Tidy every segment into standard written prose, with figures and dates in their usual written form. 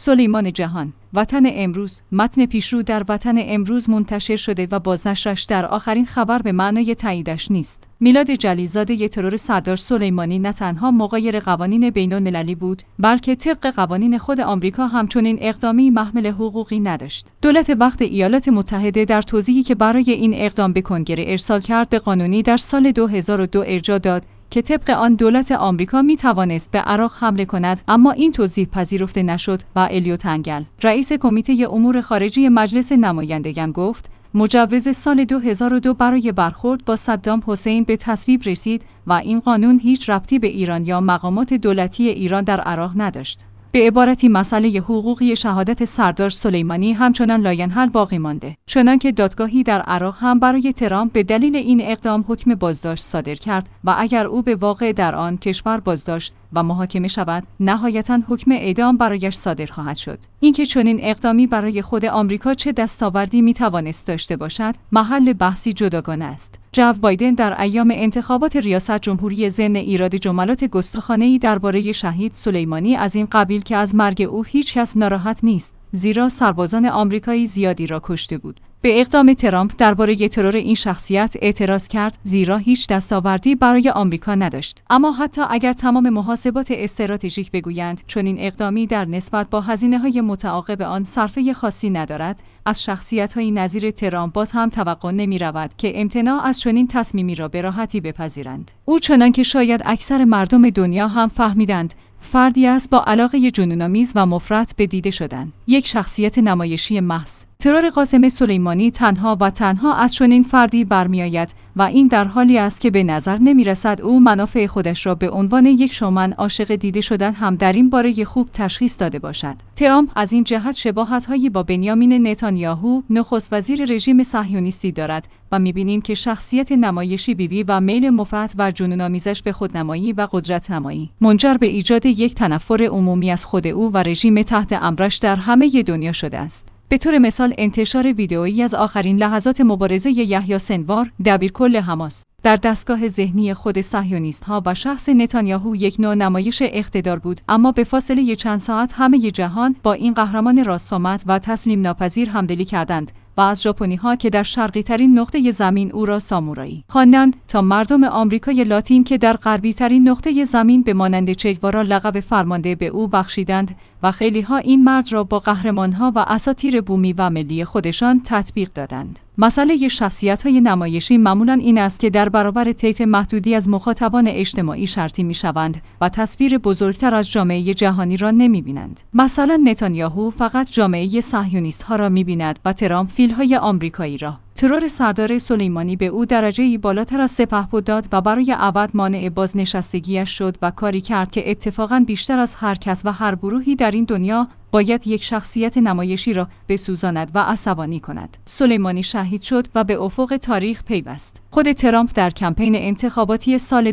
سلیمان جهان، وطن امروز. متن پیشرو در وطن امروز منتشر شده و بازنشرش در آخرین خبر به معنای تاییدش نیست. میلاد جلیل‌زاده ترور سردار سلیمانی نه تنها مغایر قوانین بین‌المللی بود، بلکه طبق قوانین خود آمریکا همچنین اقدامی محمل حقوقی نداشت. دولت وقت ایالات متحده در توضیحی که برای این اقدام به کنگره ارسال کرد به قانونی در سال 2002 ارجاع داد که طبق آن دولت آمریکا می توانست به عراق حمله کند، اما این توضیح پذیرفته نشد و الیوت انگل، رئیس کمیته امور خارجه مجلس نمایندگان گفت مجوز سال 2002 برای برخورد با صدام حسین به تصویب رسید و این قانون هیچ ربطی به ایران یا مقامات دولتی ایران در عراق نداشت. به عبارتی مسئله حقوقی شهادت سردار سلیمانی همچنان لاینحل باقی مانده، چنانکه دادگاهی در عراق هم برای ترامپ به دلیل این اقدام حکم بازداشت صادر کرد و اگر او به واقع در آن کشور بازداشت و محاکمه شود، نهایتاً حکم اعدام برایش صادر خواهد شد. اینکه چنین اقدامی برای خود آمریکا چه دستاوردی میتوانست داشته باشد، محل بحثی جداگانه است. جو بایدن در ایام انتخابات ریاست جمهوری ضمن ایراد جملات گستاخانه‌ای درباره شهید سلیمانی از این قبیل که از مرگ او هیچ کس ناراحت نیست، زیرا سربازان آمریکایی زیادی را کشته بود. به اقدام ترامپ درباره ترور این شخصیت اعتراض کرد، زیرا هیچ دستاوردی برای آمریکا نداشت. اما حتی اگر تمام محاسبات استراتژیک بگویند چنین اقدامی در نسبت با هزینه‌های متعاقب آن صرفه خاصی ندارد، از شخصیت‌های نظیر ترامپ باز هم توقع نمی‌رود که امتناع از چنین تصمیمی را به راحتی بپذیرند. او چنانکه شاید اکثر مردم دنیا هم فهمیدند، فردی است با علاقه جنون‌آمیز و مفرط به دیده شدن، یک شخصیت نمایشی محض. ترور قاسم سلیمانی تنها و تنها از چنین فردی برمی‌آید و این در حالی است که به نظر نمی‌رسد او منافع خودش را به عنوان یک شومن عاشق دیده شدن هم در این باره خوب تشخیص داده باشد. ترامپ از این جهت شباهت‌هایی با بنیامین نتانیاهو، نخست وزیر رژیم صهیونیستی دارد و می‌بینیم که شخصیت نمایشی بیبی و میل مفرط و جنون‌آمیزش به خودنمایی و قدرت‌نمایی منجر به ایجاد یک تنفر عمومی از خود او و رژیم تحت امرش در همه دنیا شده است. به طور مثال انتشار ویدئویی از آخرین لحظات مبارزه یحیی سنوار، دبیرکل حماس، در دستگاه ذهنی خود صهیونیست‌ها و شخص نتانیاهو یک نوع نمایش اقتدار بود، اما به فاصله چند ساعت همه جهان با این قهرمان راست‌آمد و تسلیم ناپذیر همدلی کردند و از ژاپنی‌ها که در شرقی‌ترین نقطه زمین او را سامورایی خواندند تا مردم آمریکای لاتین که در غربی‌ترین نقطه زمین به مانند چگوارا لقب فرمانده به او بخشیدند و خیلی‌ها این مرد را با قهرمان‌ها و اساطیر بومی و ملی خودشان تطبیق دادند. مسئله شخصیت‌های نمایشی معمولاً این است که در برابر طیف محدودی از مخاطبان اجتماعی شرطی می‌شوند و تصویر بزرگتر از جامعه جهانی را نمی‌بینند. مثلا نتانیاهو فقط جامعه صهیونیست‌ها را می‌بیند و ترامپ فیل‌های آمریکایی را. ترور سردار سلیمانی به او درجه‌ای بالاتر از سپهبد داد و برای ابد مانع بازنشستگیش شد و کاری کرد که اتفاقاً بیشتر از هر کس و هر گروهی در این دنیا باید یک شخصیت نمایشی را بسوزاند و عصبانی کند. سلیمانی شهید شد و به افق تاریخ پیوست. خود ترامپ در کمپین انتخاباتی سال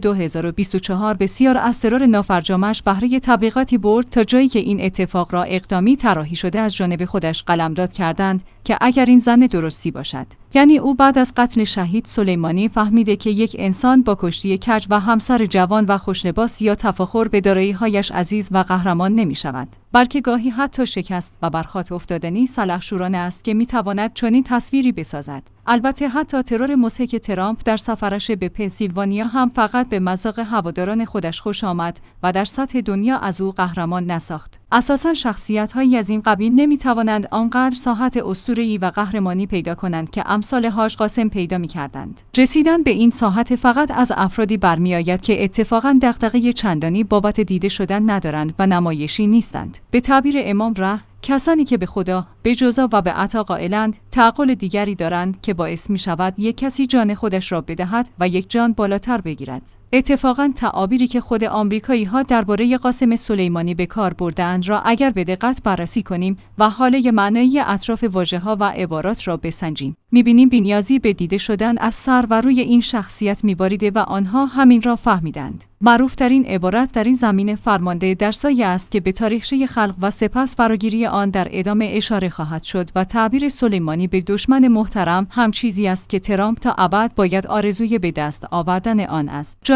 2024 بسیار از ترور نافرجامش بهره تبلیغاتی برد تا جایی که این اتفاق را اقدامی طراحی شده از جانب خودش قلمداد کردند که اگر این زن درستی باشد. یعنی او بعد از قتل شهید سلیمانی فهمیده که یک انسان با کشتی کج و همسر جوان و خوشلباس یا تفاخر به دارایی‌هایش عزیز و قهرمان نمی‌شود، بلکه گاهی حتی شکست و برخاست افتادنی سلحشورانه است که می‌تواند چنین تصویری بسازد. البته حتی ترور مضحک ترامپ در سفرش به پنسیلوانیا هم فقط به مذاق هواداران خودش خوش آمد و در سطح دنیا از او قهرمان نساخت. اساساً شخصیت‌هایی از این قبیل نمی‌توانند آنقدر ساحت اسطوره‌ای و قهرمانی پیدا کنند که امثال حاج قاسم پیدا می‌کردند. رسیدن به این ساحت فقط از افرادی برمی‌آید که اتفاقاً دغدغه چندانی بابت دیده شدن ندارند و نمایشی نیستند. به تعبیر امام ره، کسانی که به خدا، به جزا و به عطا قائلند، تعقل دیگری دارند که باعث می شود یک کسی جان خودش را بدهد و یک جان بالاتر بگیرد. اتفاقاً تعابیری که خود آمریکایی‌ها درباره قاسم سلیمانی به کار بردند را اگر به دقت بررسی کنیم و حاله معنایی اطراف واژه‌ها و عبارات را بسنجیم، می‌بینیم بی‌نیازی به دیده شدن از سر و روی این شخصیت می‌باریده و آنها همین را فهمیدند. معروف‌ترین عبارت در این زمینه فرمانده در سایه است که به تاریخچه خلق و سپس فراگیری آن در ادامه اشاره خواهد شد و تعبیر سلیمانی به دشمن محترم هم چیزی است که ترامپ تا ابد باید آرزوی به دست آوردن آن است. جان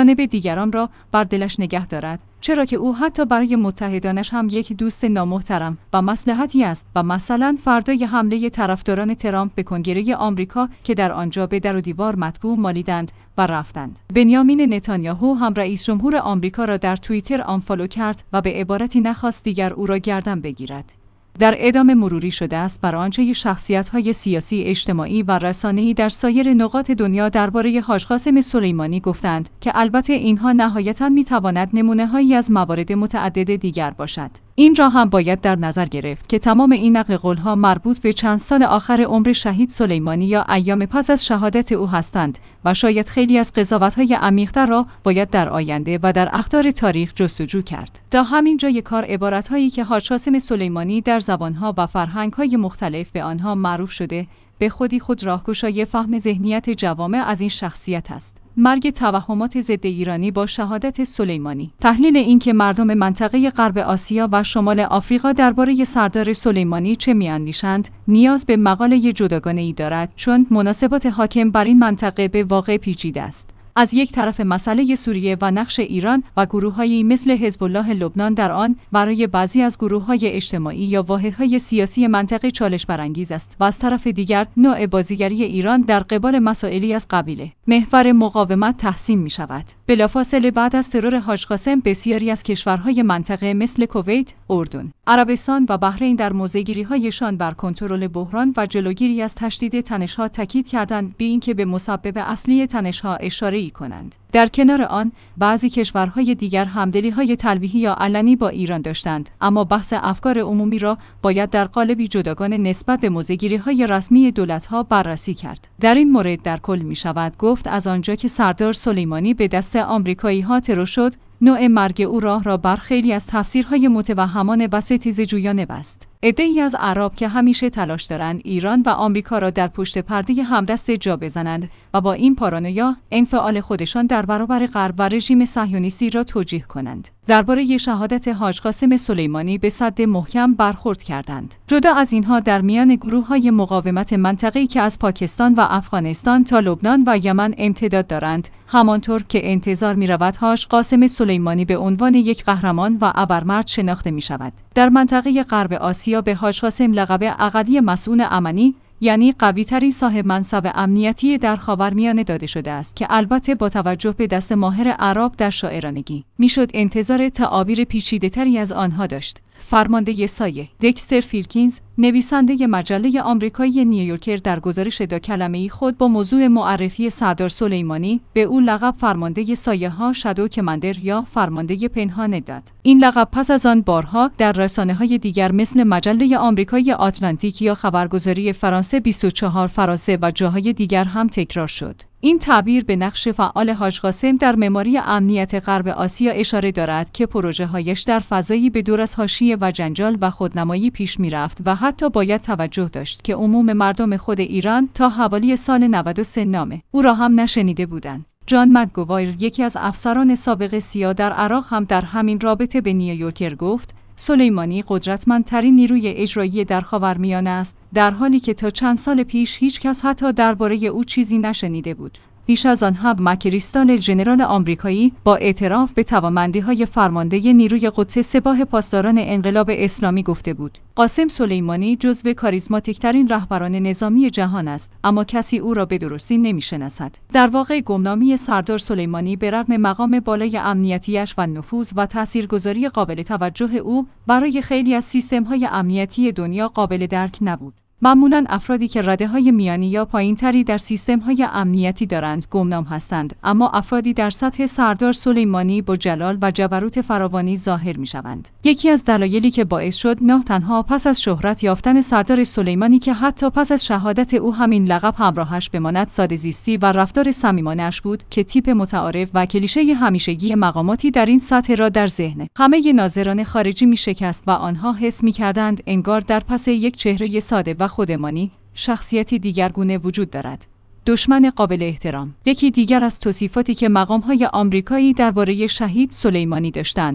جانب دیگران را بر دلش نگه دارد، چرا که او حتی برای متحدانش هم یک دوست نامحترم و مصلحتی است و مثلا فردای حمله طرفداران ترامپ به کنگره آمریکا که در آنجا به در و دیوار مدفوع مالیدند و رفتند. بنیامین نتانیاهو هم رئیس جمهور آمریکا را در توییتر آنفالو کرد و به عبارتی نخواست دیگر او را گردن بگیرد. در ادامه مروری شده است بر آنچه شخصیت‌های سیاسی، اجتماعی و رسانه‌ای در سایر نقاط دنیا درباره حاج قاسم سلیمانی گفتند که البته اینها نهایتاً می‌تواند نمونه‌هایی از موارد متعدد دیگر باشد. این را هم باید در نظر گرفت که تمام این نقل قول‌ها مربوط به چند سال آخر عمر شهید سلیمانی یا ایام پس از شهادت او هستند و شاید خیلی از قضاوت‌های عمیق‌تر را باید در آینده و در اخبار تاریخ جستجو کرد. تا همین جای کار عبارت‌هایی که حاج قاسم سلیمانی در زبان‌ها و فرهنگ‌های مختلف به آنها معروف شده، به خود راهگشای فهم ذهنیت جوامع از این شخصیت است. مرگ توهمات ضد ایرانی با شهادت سلیمانی. تحلیل این که مردم منطقه غرب آسیا و شمال آفریقا درباره سردار سلیمانی چه می‌اندیشند، نیاز به مقاله جداگانه‌ای دارد، چون مناسبات حاکم بر این منطقه به واقع پیچیده است. از یک طرف مسئله سوریه و نقش ایران و گروه‌هایی مثل حزب الله لبنان در آن برای بعضی از گروه‌های اجتماعی یا واحدهای سیاسی منطقه چالش برانگیز است و از طرف دیگر نوع بازیگری ایران در قبال مسائلی از قبیله محور مقاومت تحسین می‌شود. بلافاصله بعد از ترور حاج قاسم بسیاری از کشورهای منطقه مثل کویت، اردن، عربستان و بحرین در موضع‌گیری‌هایشان بر کنترل بحران و جلوگیری از تشدید تنش‌ها تاکید کردند به اینکه به مسبب اصلی تنش‌ها اشاره کنند. در کنار آن، بعضی کشورهای دیگر همدلی‌های تلویحی یا علنی با ایران داشتند، اما بحث افکار عمومی را باید در قالبی جداگانه نسبت به موضع‌گیری‌های رسمی دولت‌ها بررسی کرد. در این مورد در کل می‌شود گفت از آنجا که سردار سلیمانی به دست آمریکایی‌ها ترور شد، نوع مرگ او راه را بر خیلی از تفسیرهای متوهمانه و ستیزجویانه بست. عده‌ای از اعراب که همیشه تلاش دارند ایران و آمریکا را در پشت پرده همدست جا بزنند و با این پارانویا انفعال خودشان در برابر غرب و رژیم صهیونیستی را توجیه کنند. درباره شهادت حاج قاسم سلیمانی به سد محکم برخورد کردند. جدا از اینها در میان گروه‌های مقاومت منطقه‌ای که از پاکستان و افغانستان تا لبنان و یمن امتداد دارند، همانطور که انتظار می‌رود حاج قاسم سلیمانی به عنوان یک قهرمان و ابرمرد شناخته می‌شود. در منطقه غرب آسیا به حاج قاسم لقب اقلی مسئول امنی، یعنی قوی‌ترین صاحب منصب امنیتی در خاورمیانه داده شده است که البته با توجه به دست ماهر اعراب در شاعرانگی میشد انتظار تعابیر پیچیده‌تری از آنها داشت. فرمانده سایه دکستر فیلکینز، نویسنده مجله آمریکایی نیویورکر، در گزارش 2 کلمه‌ای خود با موضوع معرفی سردار سلیمانی به او لقب فرمانده سایه‌ها شادو کماندر یا فرمانده پنهان داد. این لقب پس از آن بارها در رسانه‌های دیگر مثل مجله آمریکایی آتلانتیک یا خبرگزاری فرانسه 24 فرانسه و جاهای دیگر هم تکرار شد. این تعبیر به نقش فعال حاج قاسم در معماری امنیت غرب آسیا اشاره دارد که پروژه‌هایش در فضایی به دور از حاشیه و جنجال و خودنمایی پیش می‌رفت و حتی باید توجه داشت که عموم مردم خود ایران تا حوالی سال 93 نام او را هم نشنیده بودند. جان مدگوایر، یکی از افسران سابق سیا در عراق، هم در همین رابطه به نیویورکر گفت سلیمانی قدرتمندترین نیروی اجرایی در خاورمیانه است، در حالی که تا چند سال پیش هیچ کس حتی درباره او چیزی نشنیده بود. پیش از آن هم مکریستال ژنرال آمریکایی با اعتراف به توانمندی‌های فرمانده نیروی قدس سپاه پاسداران انقلاب اسلامی گفته بود قاسم سلیمانی جزو کاریزماتیک‌ترین رهبران نظامی جهان است، اما کسی او را به درستی نمی‌شناسد. در واقع گمنامی سردار سلیمانی به رغم مقام بالای امنیتیش و نفوذ و تاثیرگذاری قابل توجه او برای خیلی از سیستم‌های امنیتی دنیا قابل درک نبود. معمولاً افرادی که رده‌های میانی یا پایین‌تری در سیستم‌های امنیتی دارند گمنام هستند، اما افرادی در سطح سردار سلیمانی با جلال و جبروت فراوانی ظاهر می‌شوند. یکی از دلایلی که باعث شد نه تنها پس از شهرت یافتن سردار سلیمانی که حتی پس از شهادت او همین لقب همراهش بماند، ساده‌زیستی و رفتار صمیمانه‌اش بود که تیپ متعارف و کلیشه همیشگی مقاماتی در این سطح را در ذهن همه ناظران خارجی می‌شکست و آنها حس می‌کردند انگار در پس یک چهره ساده و خودمانی شخصیتی دیگرگونه وجود دارد. دشمن قابل احترام. یکی دیگر از توصیفاتی که مقام‌های آمریکایی درباره شهید سلیمانی داشتند،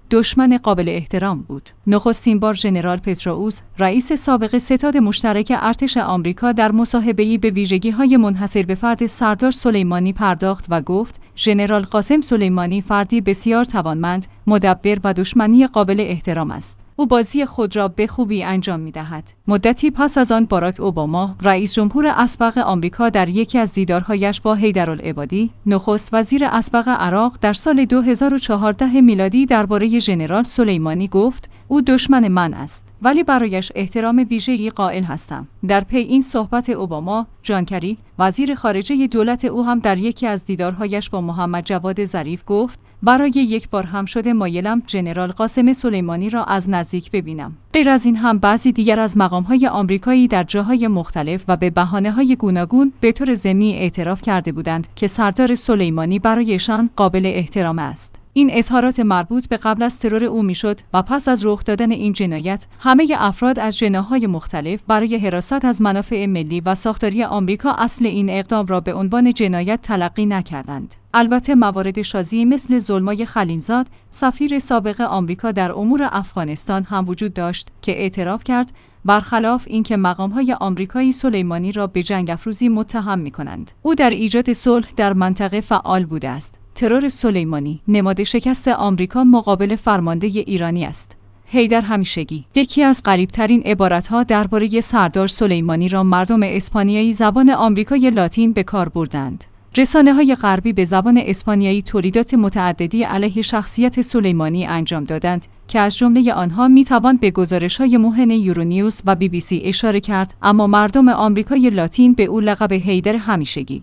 دشمن قابل احترام بود. نخستین بار ژنرال پتروئوس، رئیس سابق ستاد مشترک ارتش آمریکا، در مصاحبه‌ای به ویژگی‌های منحصر به فرد سردار سلیمانی پرداخت و گفت: ژنرال قاسم سلیمانی فردی بسیار توانمند، مدبر و دشمنی قابل احترام است. او بازی خود را به خوبی انجام می‌دهد. مدتی پس از آن باراک اوباما، رئیس جمهور اسبق آمریکا، در یکی از دیدارهایش با حیدرالعبادی، نخست وزیر اسبق عراق، در سال 2014 میلادی درباره ژنرال سلیمانی گفت: او دشمن من است، ولی برایش احترام ویژه‌ای قائل هستم. در پی این صحبت اوباما، جان کری، وزیر خارجه دولت او، هم در یکی از دیدارهایش با محمد جواد ظریف گفت: برای یک بار هم شده مایلم ژنرال قاسم سلیمانی را از نزدیک ببینم. غیر از این هم بعضی دیگر از مقام‌های آمریکایی در جاهای مختلف و به بهانه‌های گوناگون به طور ضمنی اعتراف کرده بودند که سردار سلیمانی برایشان قابل احترام است. این اظهارات مربوط به قبل از ترور او میشد و پس از رخ دادن این جنایت، همه افراد از جناح‌های مختلف برای حراست از منافع ملی و ساختاری آمریکا اصل این اقدام را به عنوان جنایت تلقی نکردند. البته موارد شاذی مثل زلمای خلیلزاد، سفیر سابق آمریکا در امور افغانستان، هم وجود داشت که اعتراف کرد برخلاف اینکه مقام‌های آمریکایی سلیمانی را به جنگ افروزی متهم می‌کنند، او در ایجاد صلح در منطقه فعال بوده است. ترور سلیمانی نماد شکست آمریکا مقابل فرمانده ایرانی است. حیدر همیشگی یکی از غریب‌ترین عبارت‌ها درباره سردار سلیمانی را مردم اسپانیایی زبان آمریکای لاتین به کار بردند. رسانه‌های غربی به زبان اسپانیایی تولیدات متعددی علیه شخصیت سلیمانی انجام دادند که از جمله آنها میتوان به گزارش‌های موهن یورونیوز و BBC اشاره کرد، اما مردم آمریکای لاتین به او لقب حیدر همیشگی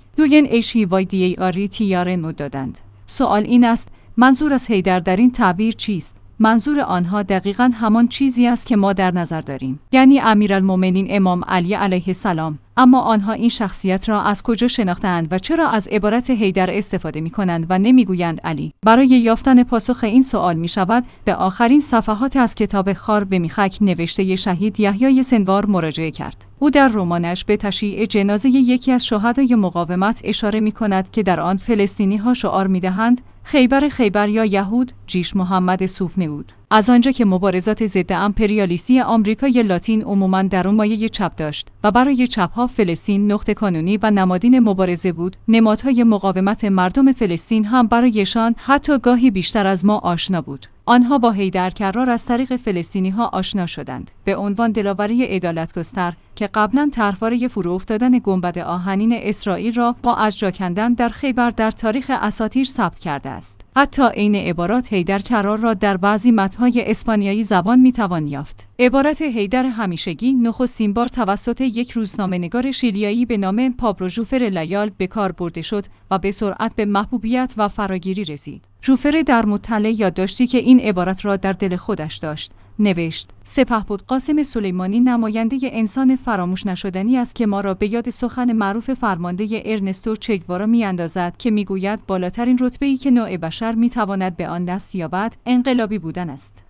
UNHYDAR دادند. سوال این است: منظور از حیدر در این تعبیر چیست؟ منظور آنها دقیقاً همان چیزی است که ما در نظر داریم، یعنی امیرالمومنین امام علی علیه السلام. اما آنها این شخصیت را از کجا شناختند و چرا از عبارت حیدر استفاده می‌کنند و نمی‌گویند علی؟ برای یافتن پاسخ این سوال می‌شود به آخرین صفحات از کتاب خار به میخک نوشته شهید یحیای سنوار مراجعه کرد. او در رمانش به تشییع جنازه یکی از شهدای مقاومت اشاره می‌کند که در آن فلسطینی‌ها شعار می‌دهند: خیبر خیبر یا یهود، جیش محمد سوفنود. از آنجا که مبارزات ضد امپریالیستی آمریکای لاتین عموماً در اون مایه چپ داشت و برای چپ‌ها فلسطین نقطه کانونی و نمادین مبارزه بود، نمادهای مقاومت مردم فلسطین هم برایشان حتی گاهی بیشتر از ما آشنا بود. آنها با حیدر کرار از طریق فلسطینی‌ها آشنا شدند، به عنوان دلاوری عدالت‌گستر که قبلاً طرفدار فرو افتادن گنبد آهنین اسرائیل را با از جا کندن در خیبر در تاریخ اساطیر ثبت کرده است. حتی عین عبارات حیدر کرار را در بعضی متن‌های اسپانیایی زبان می‌توان یافت. عبارت حیدر همیشگی نخستین بار توسط یک روزنامه‌نگار شیلیایی به نام پابلو ژوفر لیال به کار برده شد و به سرعت به محبوبیت و فراگیری رسید. ژوفر در مطلع یادداشتی که این عبارت را در دل خودش داشت، نوشت: سپهبد قاسم سلیمانی نماینده انسان فراموش نشدنی است که ما را به یاد سخن معروف فرمانده ارنستو چه گوارا می‌اندازد که می‌گوید بالاترین رتبه‌ای که نوع بشر می‌تواند به آن دست یابد انقلابی بودن است.